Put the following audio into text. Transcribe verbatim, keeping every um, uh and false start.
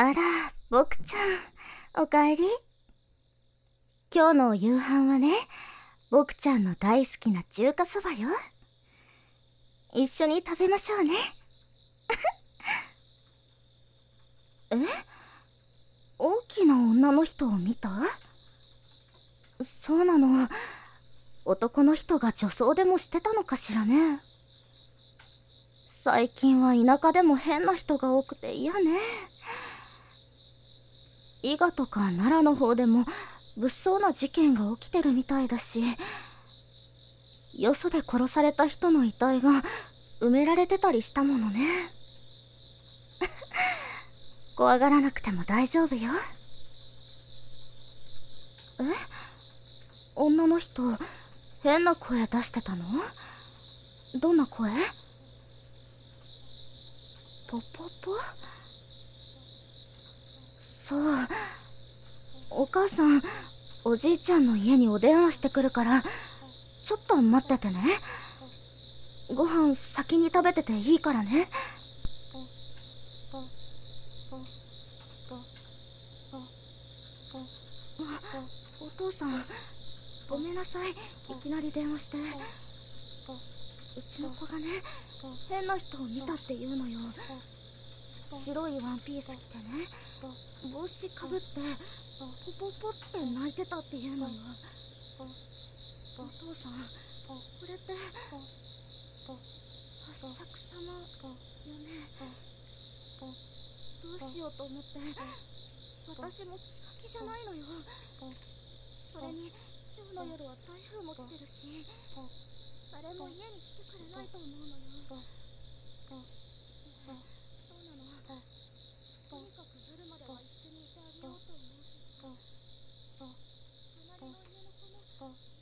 あら、僕ちゃん、おかえり。今日のお夕飯はね、僕ちゃんの大好きな中華そばよ。一緒に食べましょうね。え？大きな女の人を見た？そうなの。男の人が女装でもしてたのかしらね。最近は田舎でも変な人が多くて嫌ね。伊賀とか奈良の方でも物騒な事件が起きてるみたいだし、よそで殺された人の遺体が埋められてたりしたものね。怖がらなくても大丈夫よ。え？女の人変な声出してたの？どんな声？ポポポ？そう。お母さん、おじいちゃんの家にお電話してくるからちょっと待っててね。ご飯先に食べてていいからね。お父さん、ごめんなさい、いきなり電話して。うちの子がね、変な人を見たっていうのよ。白いワンピース着てね、帽子かぶってポポポって泣いてたっていうのよ。お父さん、これって八尺様よね。どうしようと思って。私も先じゃないのよ。それに今日の夜は台風も来てるし、誰も家に来てくれないと思うのよ。そうなの。とにかく夜までは一緒にいてあげようと思うし、隣の家の子も